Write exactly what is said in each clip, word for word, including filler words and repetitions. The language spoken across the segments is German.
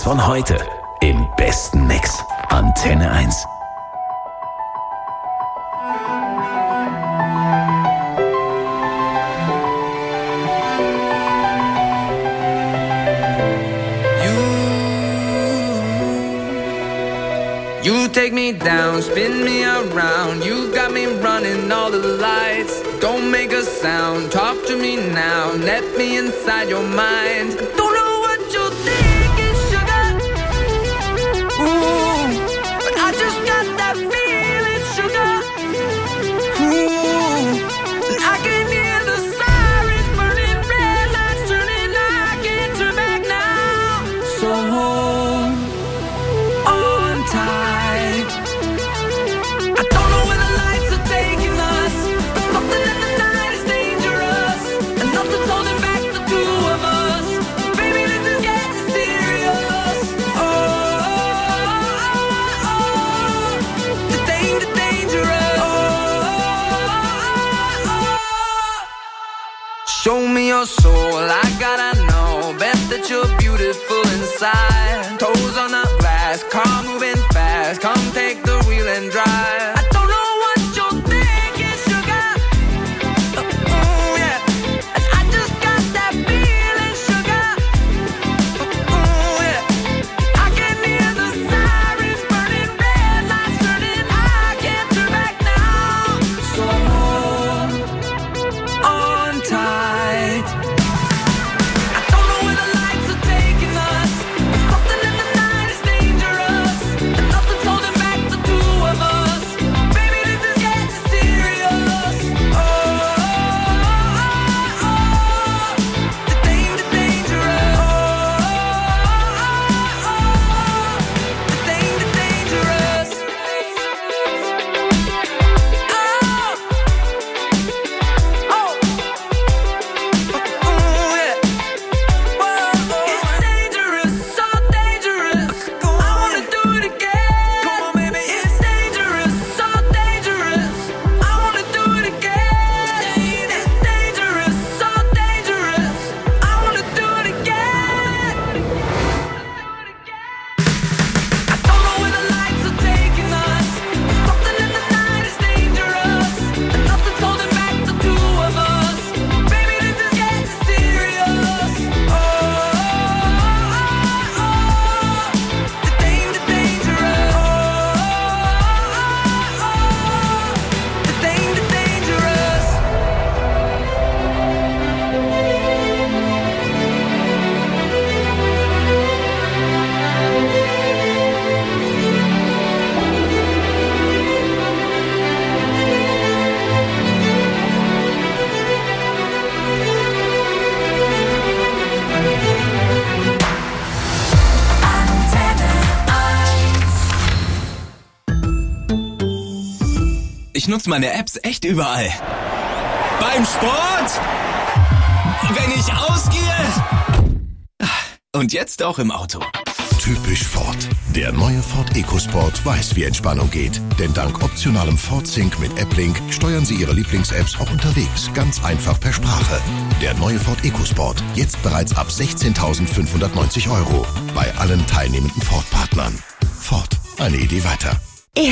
von heute im besten Mix. Antenne eins. You take me down, spin me around. You got me running all the lights. Don't make a sound, talk to me now. Let me inside your mind. Don't know what you're thinking, sugar. Ooh, but I just got that feeling, sugar. Ooh, and I can hear the sirens burning, red lights turning. I can't turn back now. So hold on tight. Show me your soul, I gotta know. Bet that you're beautiful inside. Toes on the glass, car moving fast. Come take the wheel and drive. I don't know what you're thinking, sugar. Uh, ooh, yeah. And I just got that feeling, sugar. Uh, ooh, yeah. I can hear the sirens burning, red lights turning. I can't turn back now. So hold on tight. Ich nutze meine Apps echt überall. Beim Sport, wenn ich ausgehe und jetzt auch im Auto. Typisch Ford. Der neue Ford EcoSport weiß, wie Entspannung geht. Denn dank optionalem Ford Sync mit AppLink steuern Sie Ihre Lieblings-Apps auch unterwegs ganz einfach per Sprache. Der neue Ford EcoSport. Jetzt bereits ab sechzehntausendfünfhundertneunzig Euro. Bei allen teilnehmenden Ford-Partnern. Ford. Eine Idee weiter. Ja,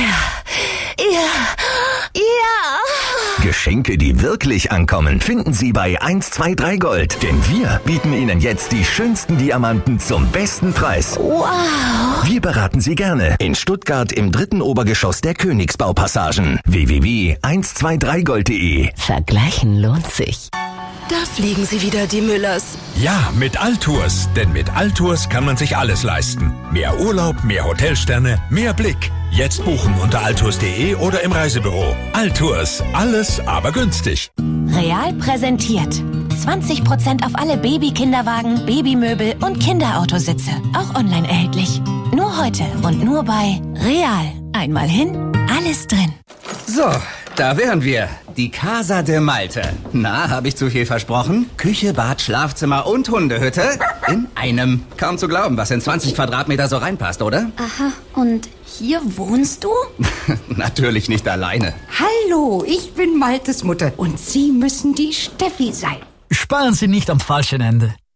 ja, ja. Geschenke, die wirklich ankommen, finden Sie bei eins zwei drei Gold. Denn wir bieten Ihnen jetzt die schönsten Diamanten zum besten Preis. Wow. Wir beraten Sie gerne in Stuttgart im dritten Obergeschoss der Königsbaupassagen. w w w punkt eins zwei drei gold punkt de. Vergleichen lohnt sich. Da fliegen sie wieder, die Müllers. Ja, mit Altours. Denn mit Altours kann man sich alles leisten. Mehr Urlaub, mehr Hotelsterne, mehr Blick. Jetzt buchen unter altours punkt de oder im Reisebüro. Altours. Alles, aber günstig. Real präsentiert. zwanzig Prozent auf alle Baby-Kinderwagen, Babymöbel und Kinderautositze. Auch online erhältlich. Nur heute und nur bei Real. Einmal hin, alles drin. So, da wären wir. Die Casa de Malte. Na, habe ich zu viel versprochen? Küche, Bad, Schlafzimmer und Hundehütte in einem. Kaum zu glauben, was in zwanzig Quadratmeter so reinpasst, oder? Aha, und hier wohnst du? Natürlich nicht alleine. Hallo, ich bin Maltes Mutter und Sie müssen die Steffi sein. Sparen Sie nicht am falschen Ende.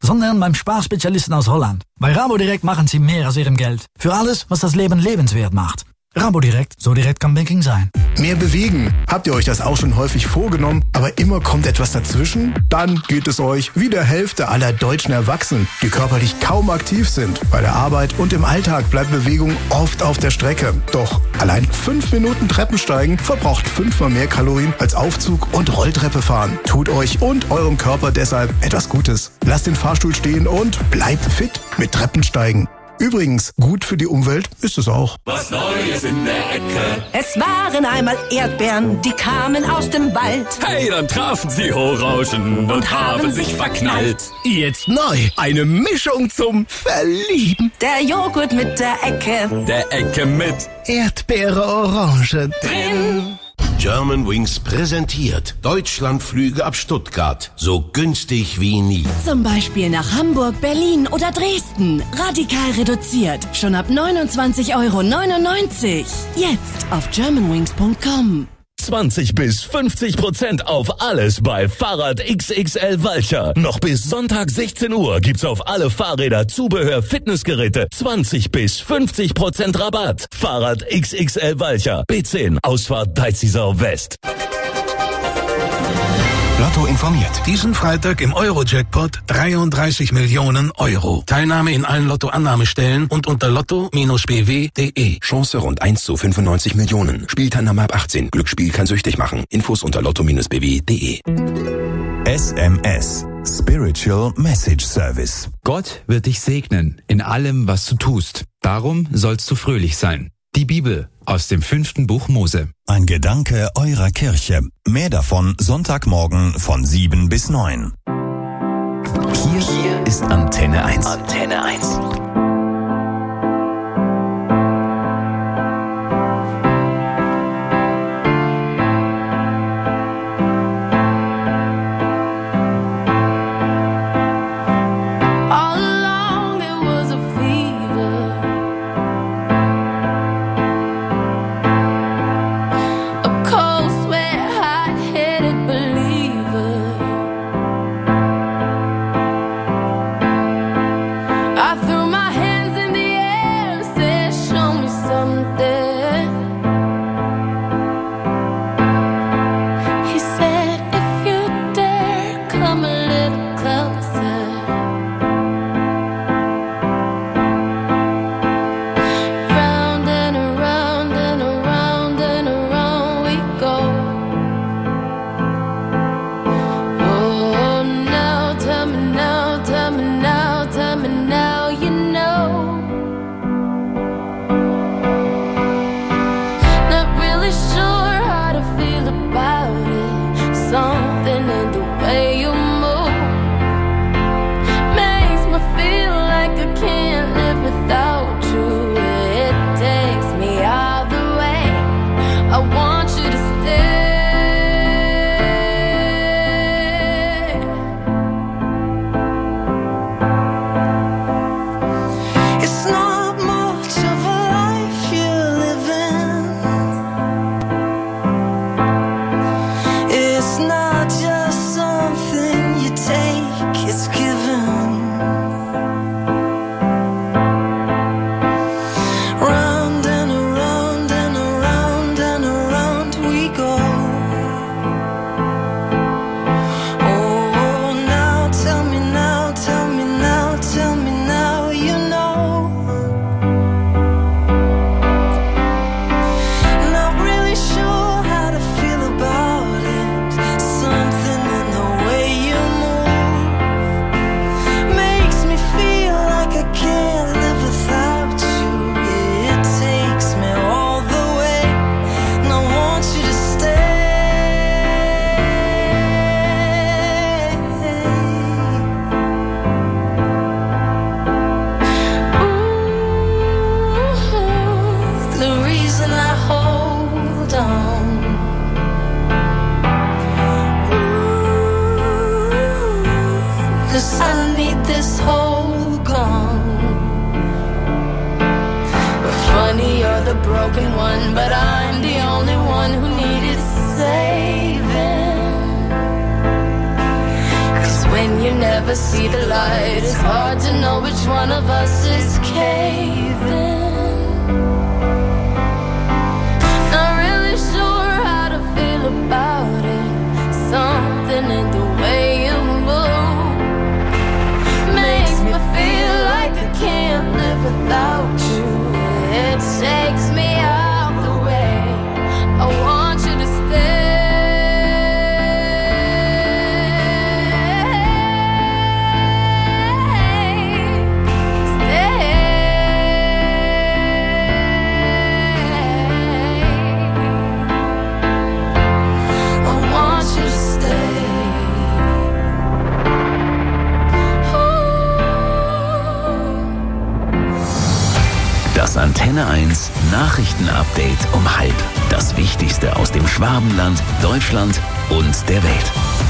sondern beim Sparspezialisten aus Holland. Bei Rabodirect machen Sie mehr aus Ihrem Geld. Für alles, was das Leben lebenswert macht. Rabodirect, so direkt kann Banking sein. Mehr bewegen. Habt ihr euch das auch schon häufig vorgenommen, aber immer kommt etwas dazwischen? Dann geht es euch wie der Hälfte aller deutschen Erwachsenen, die körperlich kaum aktiv sind. Bei der Arbeit und im Alltag bleibt Bewegung oft auf der Strecke. Doch allein fünf Minuten Treppensteigen verbraucht fünfmal mehr Kalorien als Aufzug und Rolltreppe fahren. Tut euch und eurem Körper deshalb etwas Gutes. Lasst den Fahrstuhl stehen und bleibt fit mit Treppensteigen. Übrigens, gut für die Umwelt ist es auch. Was Neues in der Ecke. Es waren einmal Erdbeeren, die kamen aus dem Wald. Hey, dann trafen sie Hochrauschen und, und haben sich verknallt. Jetzt neu, eine Mischung zum Verlieben. Der Joghurt mit der Ecke. Der Ecke mit Erdbeere Orange drin. Germanwings präsentiert Deutschlandflüge ab Stuttgart. So günstig wie nie. Zum Beispiel nach Hamburg, Berlin oder Dresden. Radikal reduziert. Schon ab neunundzwanzig Euro neunundneunzig. Jetzt auf germanwings punkt com. zwanzig bis fünfzig Prozent auf alles bei Fahrrad X X L Walcher. Noch bis Sonntag sechzehn Uhr gibt's auf alle Fahrräder, Zubehör, Fitnessgeräte zwanzig bis fünfzig Prozent Rabatt. Fahrrad X X L Walcher. B zehn, Ausfahrt Deizisau West. Lotto informiert. Diesen Freitag im Euro-Jackpot dreiunddreißig Millionen Euro. Teilnahme in allen Lotto-Annahmestellen und unter lotto Bindestrich b w punkt de. Chance rund eins zu fünfundneunzig Millionen. Spielteilnahme ab achtzehn. Glücksspiel kann süchtig machen. Infos unter lotto Bindestrich b w punkt de. S M S. Spiritual Message Service. Gott wird dich segnen in allem, was du tust. Darum sollst du fröhlich sein. Die Bibel aus dem fünften Buch Mose. Ein Gedanke eurer Kirche. Mehr davon Sonntagmorgen von sieben bis neun. Hier ist Antenne eins. Antenne eins. Never never see the light. It's hard to know which one of us is caving. Not really sure how to feel about it. Something in the way you move makes me feel like I can't live without you. It takes me out the way. I want you to stay. Das Antenne eins Nachrichtenupdate um halb. Das Wichtigste aus dem Schwabenland, Deutschland und der Welt.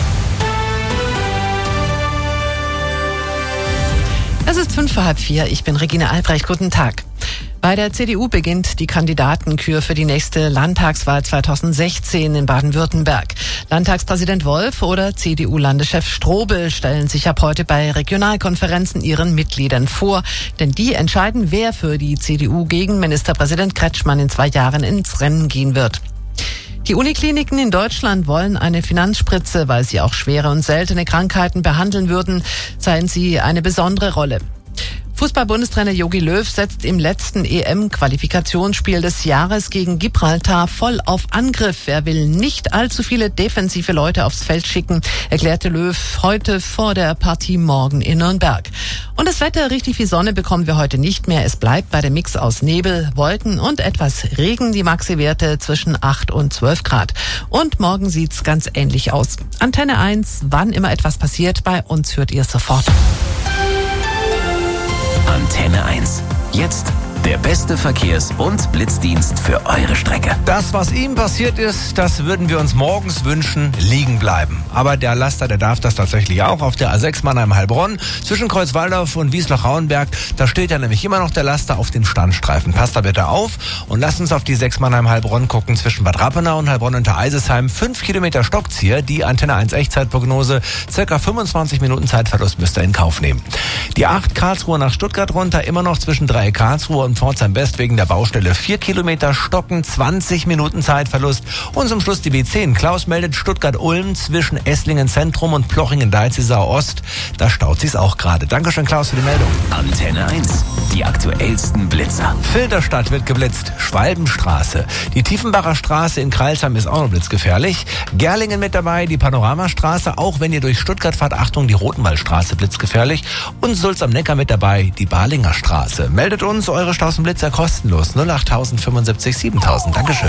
Es ist fünf vor halb vier. Ich bin Regina Albrecht. Guten Tag. Bei der C D U beginnt die Kandidatenkür für die nächste Landtagswahl zweitausendsechzehn in Baden-Württemberg. Landtagspräsident Wolf oder C D U-Landeschef Strobel stellen sich ab heute bei Regionalkonferenzen ihren Mitgliedern vor. Denn die entscheiden, wer für die C D U gegen Ministerpräsident Kretschmann in zwei Jahren ins Rennen gehen wird. Die Unikliniken in Deutschland wollen eine Finanzspritze, weil sie auch schwere und seltene Krankheiten behandeln würden, seien sie eine besondere Rolle. Fußball-Bundestrainer Jogi Löw setzt im letzten E M-Qualifikationsspiel des Jahres gegen Gibraltar voll auf Angriff. Er will nicht allzu viele defensive Leute aufs Feld schicken, erklärte Löw heute vor der Partie morgen in Nürnberg. Und das Wetter, richtig viel Sonne bekommen wir heute nicht mehr. Es bleibt bei dem Mix aus Nebel, Wolken und etwas Regen. Die Maxi-Werte zwischen acht und zwölf Grad. Und morgen sieht's ganz ähnlich aus. Antenne eins, wann immer etwas passiert, bei uns hört ihr sofort. Antenne eins. Jetzt der beste Verkehrs- und Blitzdienst für eure Strecke. Das, was ihm passiert ist, das würden wir uns morgens wünschen, liegen bleiben. Aber der Laster, der darf das tatsächlich auch. Auf der A sechs Mannheim-Heilbronn zwischen Kreuzwaldorf und Wiesloch-Rauenberg, da steht ja nämlich immer noch der Laster auf dem Standstreifen. Passt da bitte auf und lasst uns auf die sechs Mannheim-Heilbronn gucken zwischen Bad Rappenau und Heilbronn unter Eisesheim. Fünf Kilometer stockt's hier. Die Antenne eins Echtzeitprognose. Circa fünfundzwanzig Minuten Zeitverlust müsst ihr in Kauf nehmen. Die acht Karlsruhe nach Stuttgart runter, immer noch zwischen Dreieck Karlsruhe und Pforzheim West wegen der Baustelle. Vier Kilometer stocken, zwanzig Minuten Zeitverlust. Und zum Schluss die B zehn. Klaus meldet Stuttgart-Ulm zwischen Esslingen Zentrum und Plochingen-Deizisau Ost. Da staut sich's auch gerade. Dankeschön, Klaus, für die Meldung. Antenne eins. Die aktuellsten Blitzer. Filderstadt wird geblitzt. Schwalbenstraße. Die Tiefenbacher Straße in Kreilsheim ist auch noch blitzgefährlich. Gerlingen mit dabei, die Panoramastraße. Auch wenn ihr durch Stuttgart fahrt, Achtung, die Rotenwaldstraße blitzgefährlich. Und Sulz am Neckar mit dabei, die Balinger Straße. Meldet uns eure Straßenblitzer kostenlos. null acht fünfundsiebzig siebentausend. Dankeschön.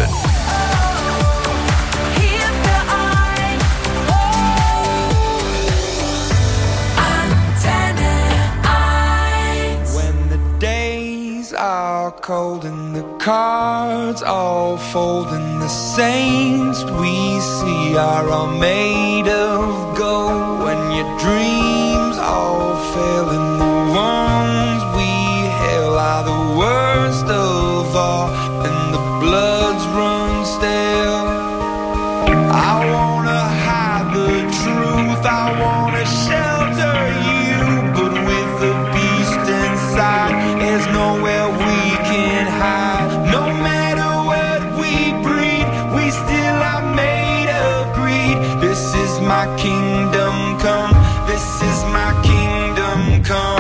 When the days are cold and the cards all fold and the saints we see are all made of gold. When your dreams all fail and the ones we hail are the worst of all and the bloods run stale. I wanna hide the truth, I wanna shelter you, but with the beast inside there's nowhere we can hide. No matter what we breed, we still are made of greed. This is my kingdom come, this is my kingdom come.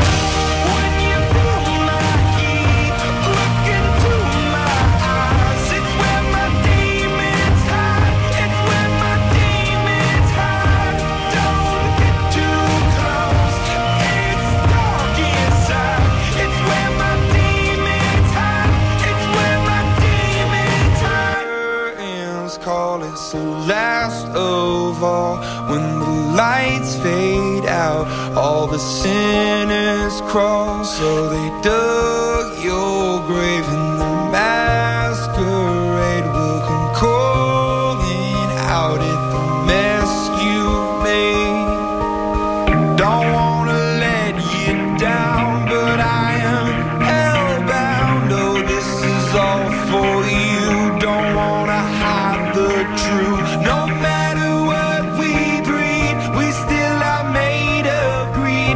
It's the last of all. When the lights fade out, all the sinners crawl. So they dug your grave and the masquerade will come calling out at the mess you made. Don't wanna let you down, but I am hellbound. Oh, this is all for you. Don't wanna hide the truth. No matter what we breed, we still are made of greed.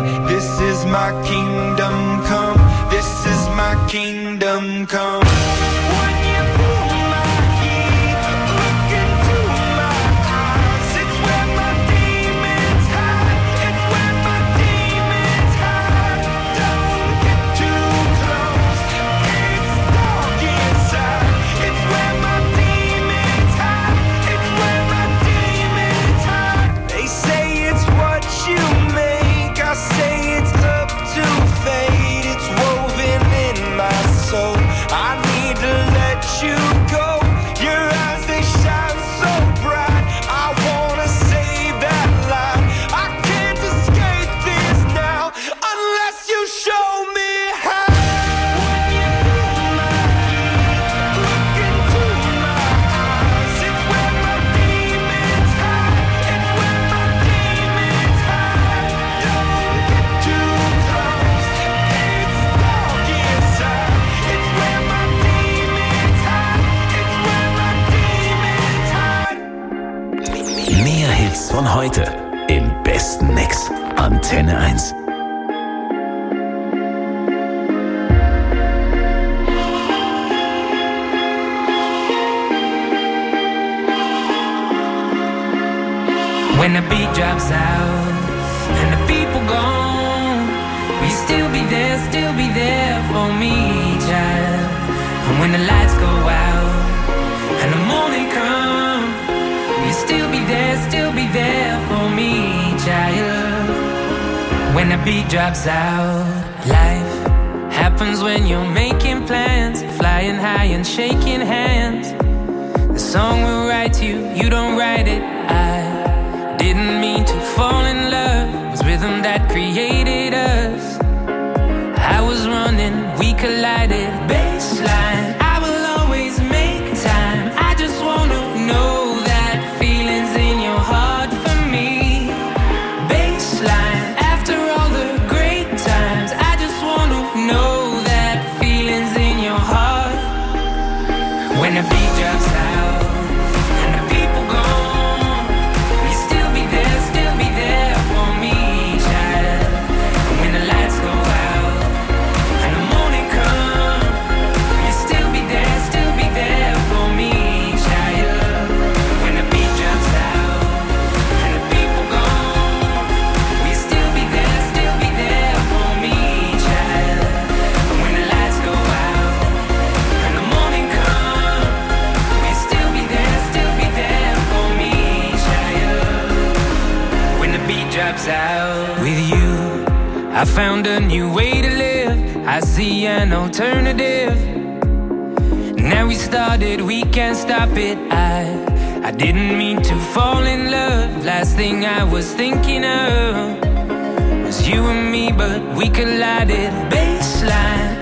Heute im besten Mix. Antenne eins. When the beat drops out and the people gone, will you still be there, still be there for me, child? And when the lights go out and the morning come, will you still be there, still be there for me, child? When the beat drops out, life happens when you're making plans, flying high and shaking hands. The song will write you, you don't write it. I didn't mean to fall in love. It was rhythm that created us. I was running, we collided. Baseline, I will always make time. I just wanna know that feelings in your heart for me. Baseline, after all the great times, I just wanna know that feelings in your heart. When the beat drops out and the people gone, will you still be there, still be there for me, child? And when the lights go out and the morning come, will you still be there, still be there for me, child? When the beat drops out and the people gone, will you still be there, still be there for me, child? And when the lights go out and the morning come, will you still be there, still be there for me, child? When the beat drops out. With you, I found a new way to live. I see an alternative. Now we started, we can't stop it. I, I didn't mean to fall in love. Last thing I was thinking of was you and me, but we collided. Baseline,